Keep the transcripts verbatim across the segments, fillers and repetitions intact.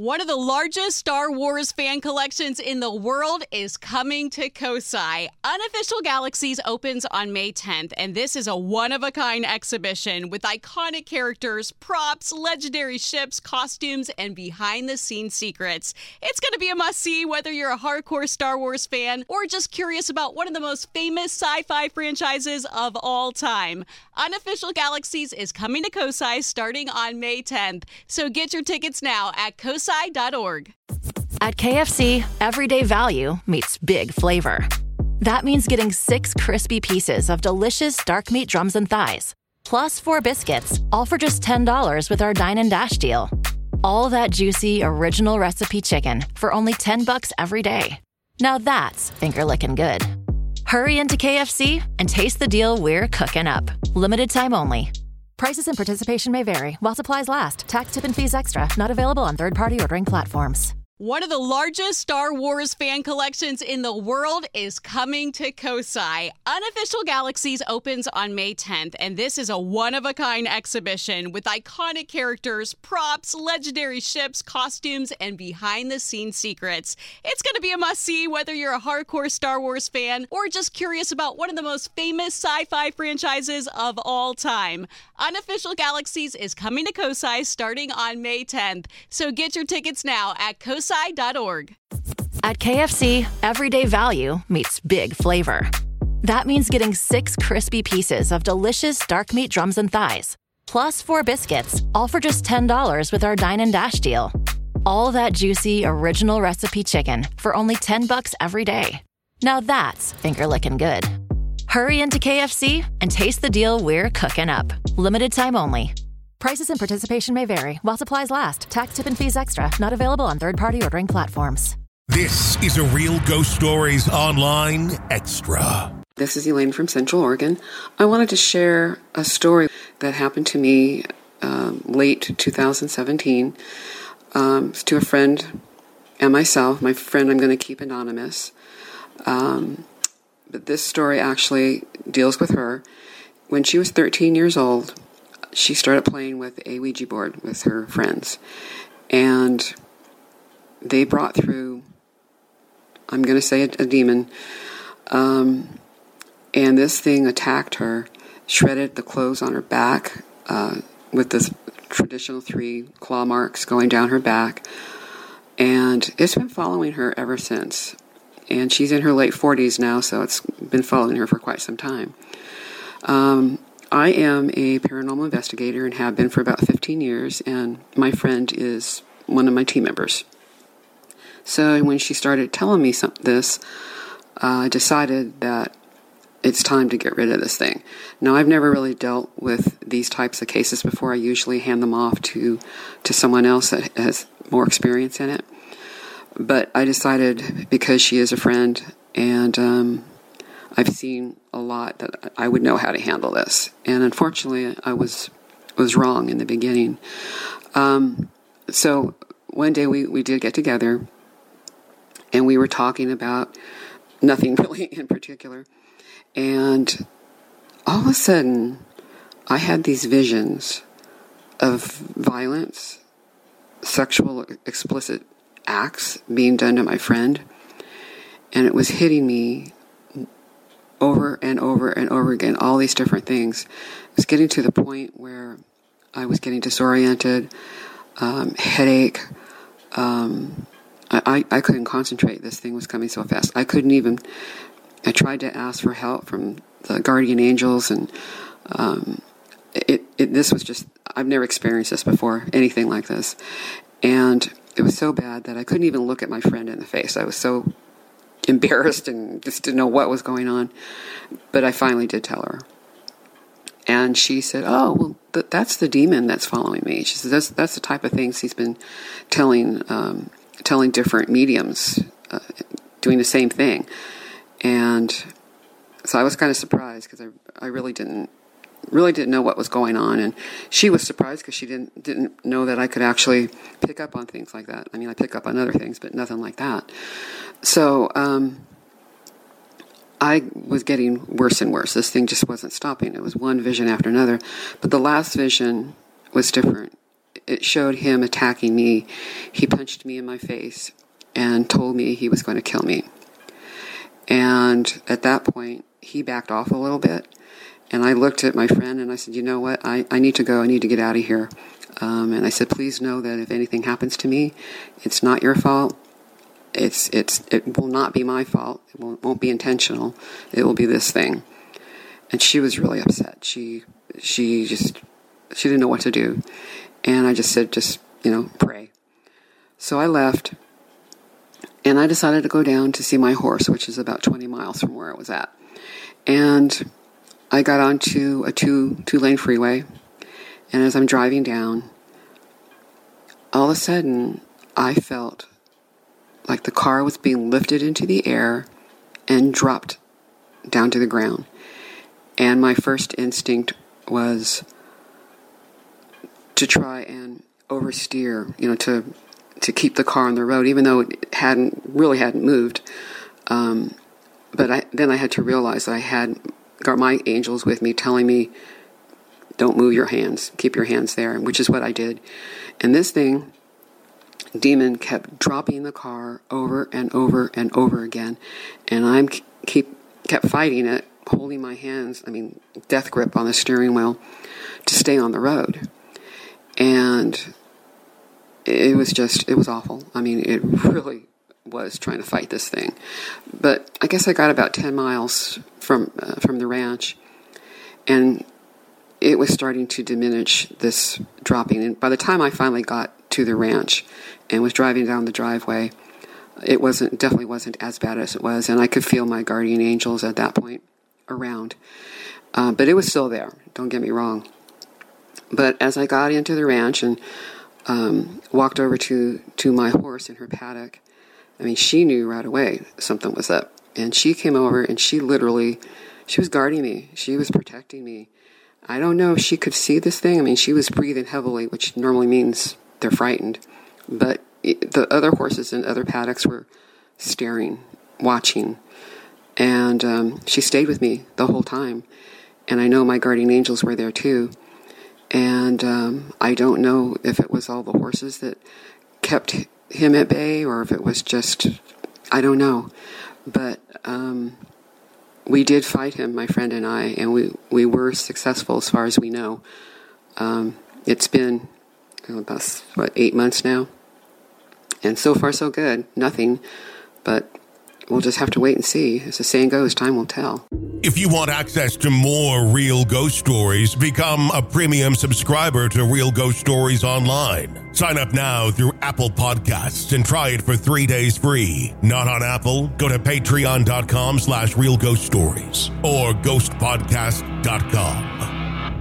One of the largest Star Wars fan collections in the world is coming to Kosai. Unofficial Galaxies opens on May tenth, and this is a one-of-a-kind exhibition with iconic characters, props, legendary ships, costumes, and behind-the-scenes secrets. It's going to be a must-see whether you're a hardcore Star Wars fan or just curious about one of the most famous sci-fi franchises of all time. Unofficial Galaxies is coming to Kosai starting on May tenth, so get your tickets now at kosai dot org. At K F C, everyday value meets big flavor. That means getting six crispy pieces of delicious dark meat drums and thighs, plus four biscuits, all for just ten dollars with our Dine and Dash deal. All that juicy, original recipe chicken for only ten bucks every day. Now that's finger-licking good. Hurry into K F C and taste the deal we're cooking up. Limited time only. Prices and participation may vary while supplies last. Tax, tip, and fees extra. Not available on third-party ordering platforms. One of the largest Star Wars fan collections in the world is coming to Kosai. Unofficial Galaxies opens on May tenth, and this is a one-of-a-kind exhibition with iconic characters, props, legendary ships, costumes, and behind-the-scenes secrets. It's going to be a must-see whether you're a hardcore Star Wars fan or just curious about one of the most famous sci-fi franchises of all time. Unofficial Galaxies is coming to Kosai starting on May tenth, so get your tickets now at kosai dot org. At K F C, everyday value meets big flavor. That means getting six crispy pieces of delicious dark meat drums and thighs, plus four biscuits, all for just ten dollars with our Dine and Dash deal. All that juicy, original recipe chicken for only ten bucks every day. Now that's finger-licking good. Hurry into K F C and taste the deal we're cooking up. Limited time only. Prices and participation may vary while supplies last. Tax, tip, and fees extra. Not available on third-party ordering platforms. This is a Real Ghost Stories Online Extra. This is Elaine from Central Oregon. I wanted to share a story that happened to me um, late two thousand seventeen um, to a friend and myself. My friend I'm going to keep anonymous. Um, but this story actually deals with her. When she was thirteen years old, she started playing with a Ouija board with her friends. And they brought through, I'm going to say a, a demon. Um, and this thing attacked her, shredded the clothes on her back uh, with this traditional three claw marks going down her back. And it's been following her ever since. And she's in her late forties now, so it's been following her for quite some time. Um... I am a paranormal investigator and have been for about fifteen years, and my friend is one of my team members. So when she started telling me some, this, uh, I decided that it's time to get rid of this thing. Now, I've never really dealt with these types of cases before. I usually hand them off to, to someone else that has more experience in it. But I decided, because she is a friend, and um, I've seen a lot, that I would know how to handle this. And unfortunately, I was was wrong in the beginning. Um, so one day we, we did get together, and we were talking about nothing really in particular. And all of a sudden, I had these visions of violence, sexual explicit acts being done to my friend. And it was hitting me over and over and over again, all these different things. It was getting to the point where I was getting disoriented, um, headache. Um, I, I couldn't concentrate. This thing was coming so fast. I couldn't even, I tried to ask for help from the guardian angels, and um, it, it this was just, I've never experienced this before, anything like this. And it was so bad that I couldn't even look at my friend in the face. I was so embarrassed and just didn't know what was going on. But I finally did tell her. And she said, oh, well, th- that's the demon that's following me. She said, that's, that's the type of things he's been telling um, telling different mediums, uh, doing the same thing. And so I was kind of surprised, because I, I really didn't really didn't know what was going on. And she was surprised because she didn't didn't know that I could actually pick up on things like that. I mean, I pick up on other things, but nothing like that. So um, I was getting worse and worse. This thing just wasn't stopping. It was one vision after another. But the last vision was different. it showed him attacking me. He punched me in my face and told me he was going to kill me. And at that point, he backed off a little bit. And I looked at my friend and I said, you know what, I, I need to go. I need to get out of here. Um, and I said, please know that if anything happens to me, it's not your fault. It's it's it will not be my fault. It won't, won't be intentional. It will be this thing. And she was really upset. She she just she didn't know what to do. And I just said, just, you know, pray. So I left, and I decided to go down to see my horse, which is about twenty miles from where I was at. And I got onto a two two lane freeway, and as I'm driving down, all of a sudden I felt like the car was being lifted into the air and dropped down to the ground. And my first instinct was to try and oversteer, you know, to to keep the car on the road, even though it hadn't really hadn't moved. Um, but I, then I had to realize that I had got my angels with me, telling me, "Don't move your hands, keep your hands there," which is what I did. And this thing, demon, kept dropping the car over and over and over again, and I'm keep kept fighting it, holding my hands, I mean, death grip on the steering wheel to stay on the road. And it was just, it was awful. I mean, it really was trying to fight this thing. But I guess I got about ten miles from uh, from the ranch, and it was starting to diminish, this dropping. And by the time I finally got to the ranch and was driving down the driveway, it wasn't definitely wasn't as bad as it was, and I could feel my guardian angels at that point around. Uh, but it was still there, don't get me wrong. But as I got into the ranch and um, walked over to, to my horse in her paddock, I mean, she knew right away something was up. And she came over and she literally, she was guarding me. She was protecting me. I don't know if she could see this thing. I mean, she was breathing heavily, which normally means they're frightened. But it, the other horses in other paddocks were staring, watching. And um, she stayed with me the whole time. And I know my guardian angels were there too. And um, I don't know if it was all the horses that kept him at bay or if it was just, I don't know. But um, we did fight him, my friend and I, and we, we were successful as far as we know. Um, it's been about, what, eight months now? And so far so good. Nothing. But we'll just have to wait and see. As the saying goes, time will tell. If you want access to more Real Ghost Stories, become a premium subscriber to Real Ghost Stories Online. Sign up now through Apple Podcasts and try it for three days free. Not on Apple? Go to patreon.com slash Real Ghost Stories or ghost podcast dot com.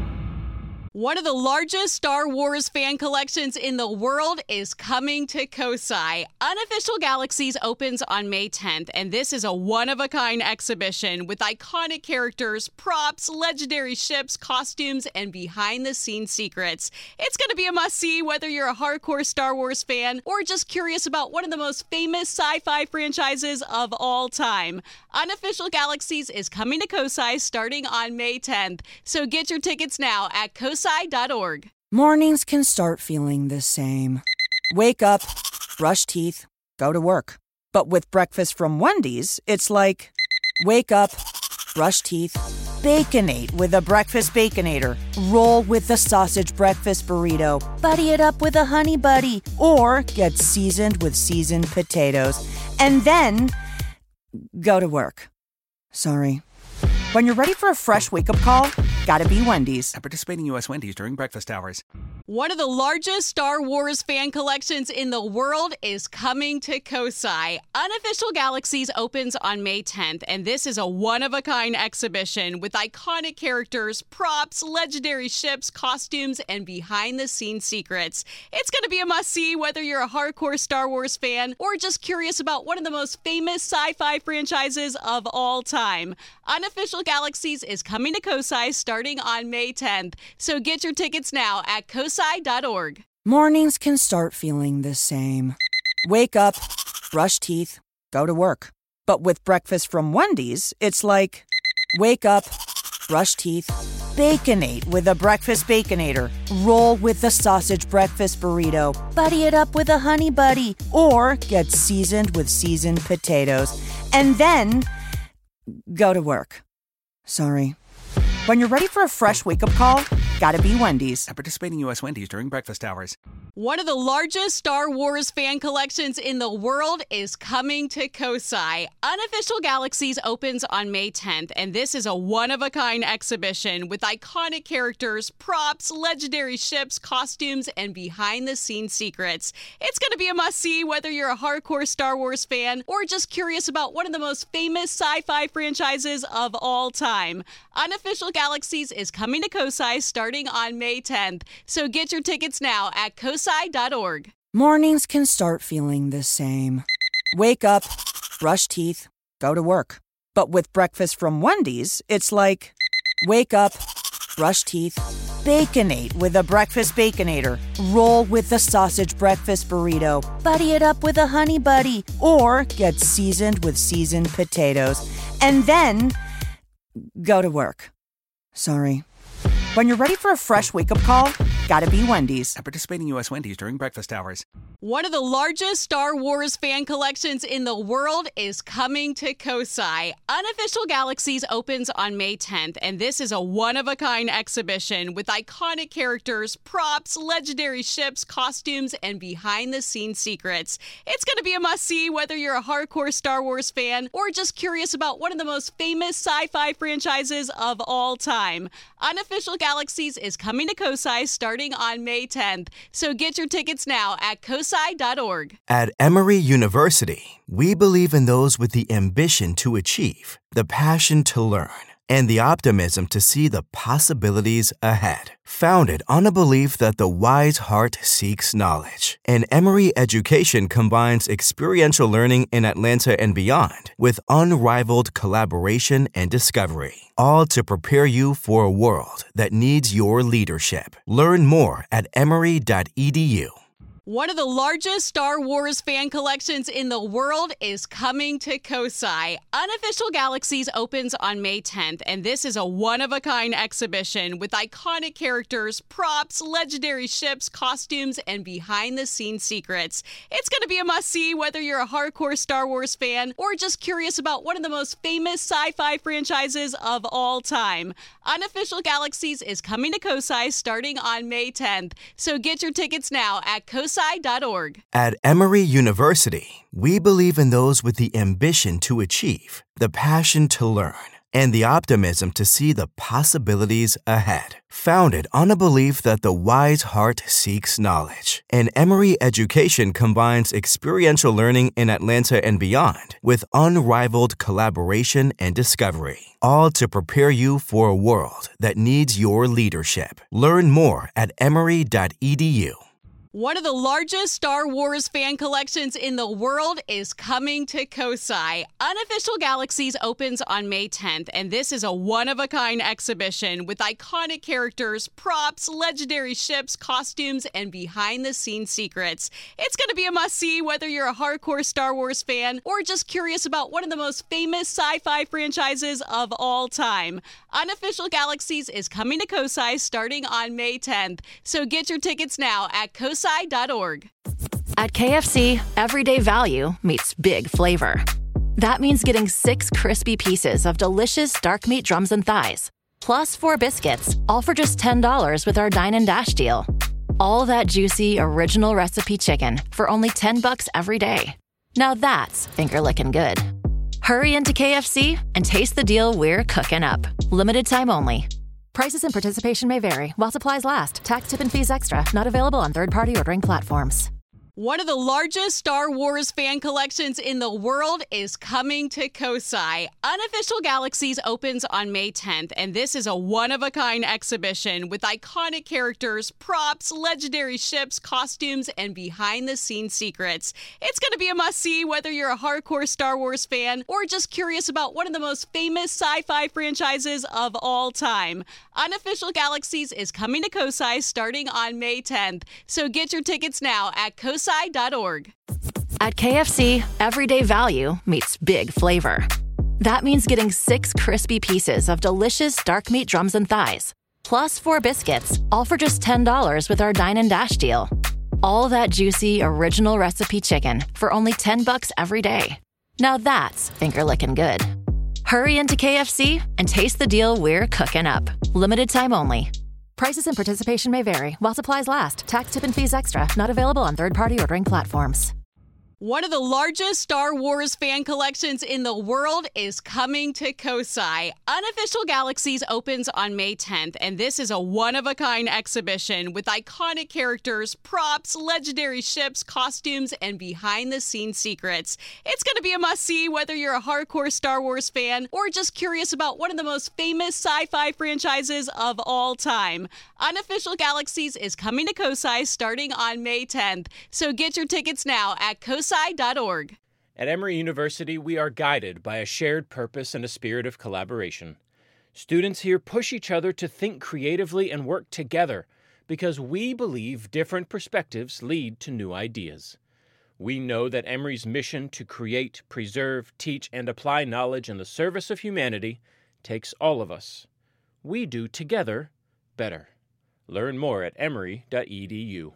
One of the largest Star Wars fan collections in the world is coming to Kosai. Unofficial Galaxies opens on May tenth, and this is a one-of-a-kind exhibition with iconic characters, props, legendary ships, costumes, and behind-the-scenes secrets. It's going to be a must-see whether you're a hardcore Star Wars fan or just curious about one of the most famous sci-fi franchises of all time. Unofficial Galaxies is coming to Kosai starting on May tenth, so get your tickets now at kosai dot org. Mornings can start feeling the same. Wake up, brush teeth, go to work. But with breakfast from Wendy's, it's like, wake up, brush teeth, Baconate with a breakfast Baconator. Roll with the sausage breakfast burrito. Buddy it up with a honey buddy. Or get seasoned with seasoned potatoes. And then go to work. Sorry. When you're ready for a fresh wake-up call, gotta be Wendy's. At participating U S Wendy's during breakfast hours. One of the largest Star Wars fan collections in the world is coming to Kosai. Unofficial Galaxies opens on May tenth, and this is a one-of-a-kind exhibition with iconic characters, props, legendary ships, costumes, and behind-the-scenes secrets. It's going to be a must-see whether you're a hardcore Star Wars fan or just curious about one of the most famous sci-fi franchises of all time. Unofficial Galaxies is coming to Kosai starting on May tenth, so get your tickets now at kosai dot org. Mornings can start feeling the same. Wake up, brush teeth, go to work. But with breakfast from Wendy's, it's like, wake up, brush teeth, Baconate with a breakfast Baconator. Roll with the sausage breakfast burrito. Buddy it up with a honey buddy. Or get seasoned with seasoned potatoes. And then go to work. Sorry. When you're ready for a fresh wake-up call, gotta be Wendy's. At participating U S Wendy's during breakfast hours. One of the largest Star Wars fan collections in the world is coming to Kosai. Unofficial Galaxies opens on May tenth, and this is a one-of-a-kind exhibition with iconic characters, props, legendary ships, costumes, and behind-the-scenes secrets. It's going to be a must-see whether you're a hardcore Star Wars fan or just curious about one of the most famous sci-fi franchises of all time. Unofficial Galaxies is coming to Kosai starting on May tenth, so get your tickets now at kosai dot org. Mornings can start feeling the same. Wake up, brush teeth, go to work. But with breakfast from Wendy's, it's like, wake up, brush teeth, Baconate with a breakfast Baconator. Roll with the sausage breakfast burrito. Buddy it up with a honey buddy. Or get seasoned with seasoned potatoes. And then go to work. Sorry. When you're ready for a fresh wake-up call, gotta be Wendy's. At participating U S Wendy's during breakfast hours. One of the largest Star Wars fan collections in the world is coming to Kosai. Unofficial Galaxies opens on May tenth, and this is a one-of-a-kind exhibition with iconic characters, props, legendary ships, costumes, and behind-the-scenes secrets. It's going to be a must-see whether you're a hardcore Star Wars fan or just curious about one of the most famous sci-fi franchises of all time. Unofficial Galaxies is coming to Kosai starting on May tenth, so get your tickets now at kosai dot org. At Emory University, we believe in those with the ambition to achieve, the passion to learn, and the optimism to see the possibilities ahead. Founded on a belief that the wise heart seeks knowledge, and Emory education combines experiential learning in Atlanta and beyond with unrivaled collaboration and discovery, all to prepare you for a world that needs your leadership. Learn more at emory dot e d u. One of the largest Star Wars fan collections in the world is coming to Kosai. Unofficial Galaxies opens on May tenth, and this is a one-of-a-kind exhibition with iconic characters, props, legendary ships, costumes, and behind-the-scenes secrets. It's going to be a must-see whether you're a hardcore Star Wars fan or just curious about one of the most famous sci-fi franchises of all time. Unofficial Galaxies is coming to Kosai starting on May tenth, so get your tickets now at kosai dot org. At Emory University, we believe in those with the ambition to achieve, the passion to learn, and the optimism to see the possibilities ahead. Founded on a belief that the wise heart seeks knowledge, and Emory education combines experiential learning in Atlanta and beyond with unrivaled collaboration and discovery, all to prepare you for a world that needs your leadership. Learn more at emory dot e d u. One of the largest Star Wars fan collections in the world is coming to Kosai. Unofficial Galaxies opens on May tenth, and this is a one-of-a-kind exhibition with iconic characters, props, legendary ships, costumes, and behind-the-scenes secrets. It's going to be a must-see whether you're a hardcore Star Wars fan or just curious about one of the most famous sci-fi franchises of all time. Unofficial Galaxies is coming to Kosai starting on May tenth, so get your tickets now at kosai dot org. At K F C, everyday value meets big flavor. That means getting six crispy pieces of delicious dark meat drums and thighs, plus four biscuits, all for just ten dollars with our Dine and Dash deal. All that juicy, original recipe chicken for only ten bucks every day. Now that's finger-licking good. Hurry into K F C and taste the deal we're cooking up. Limited time only. Prices and participation may vary while supplies last. Tax, tip, and fees extra. Not available on third-party ordering platforms. One of the largest Star Wars fan collections in the world is coming to Kosai. Unofficial Galaxies opens on May tenth, and this is a one-of-a-kind exhibition with iconic characters, props, legendary ships, costumes, and behind-the-scenes secrets. It's going to be a must-see whether you're a hardcore Star Wars fan or just curious about one of the most famous sci-fi franchises of all time. Unofficial Galaxies is coming to Kosai starting on May tenth, so get your tickets now at kosai dot org. At K F C, everyday value meets big flavor. That means getting six crispy pieces of delicious dark meat drums and thighs, Plus four biscuits, all for just ten dollars with our Dine and Dash deal. All that juicy, original recipe chicken for only ten bucks every day. Now that's finger-licking good. Hurry into K F C and taste the deal we're cooking up. Limited time only. Prices and participation may vary while supplies last. Tax, tip, and fees extra. Not available on third-party ordering platforms. One of the largest Star Wars fan collections in the world is coming to COSI. Unofficial Galaxies opens on May tenth, and this is a one-of-a-kind exhibition with iconic characters, props, legendary ships, costumes, and behind-the-scenes secrets. It's going to be a must-see whether you're a hardcore Star Wars fan or just curious about one of the most famous sci-fi franchises of all time. Unofficial Galaxies is coming to COSI starting on May tenth, so get your tickets now at cosi dot org. At Emory University, we are guided by a shared purpose and a spirit of collaboration. Students here push each other to think creatively and work together because we believe different perspectives lead to new ideas. We know that Emory's mission to create, preserve, teach, and apply knowledge in the service of humanity takes all of us. We do together better. Learn more at emory dot e d u.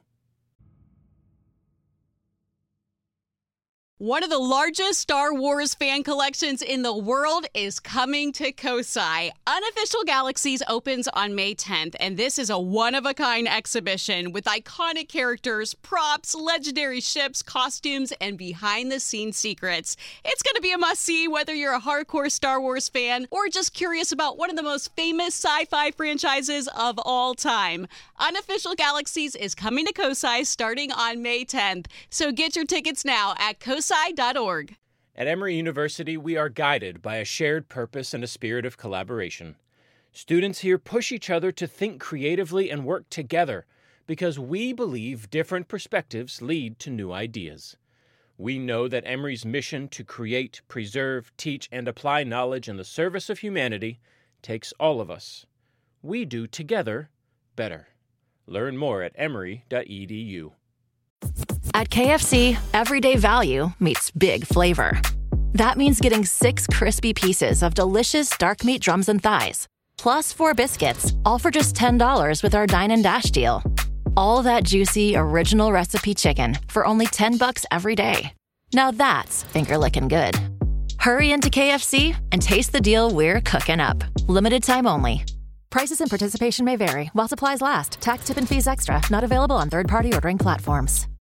One of the largest Star Wars fan collections in the world is coming to COSI. Unofficial Galaxies opens on May tenth, and this is a one-of-a-kind exhibition with iconic characters, props, legendary ships, costumes, and behind-the-scenes secrets. It's going to be a must-see whether you're a hardcore Star Wars fan or just curious about one of the most famous sci-fi franchises of all time. Unofficial Galaxies is coming to COSI starting on May tenth, so get your tickets now at cosi dot org. At Emory University, we are guided by a shared purpose and a spirit of collaboration. Students here push each other to think creatively and work together because we believe different perspectives lead to new ideas. We know that Emory's mission to create, preserve, teach, and apply knowledge in the service of humanity takes all of us. We do together better. Learn more at emory dot e d u. At K F C, everyday value meets big flavor. That means getting six crispy pieces of delicious dark meat drums and thighs, plus four biscuits, all for just ten dollars with our Dine and Dash deal. All that juicy, original recipe chicken for only ten bucks every day. Now that's finger-licking good. Hurry into K F C and taste the deal we're cooking up. Limited time only. Prices and participation may vary while supplies last. Tax, tip, and fees extra. Not available on third-party ordering platforms.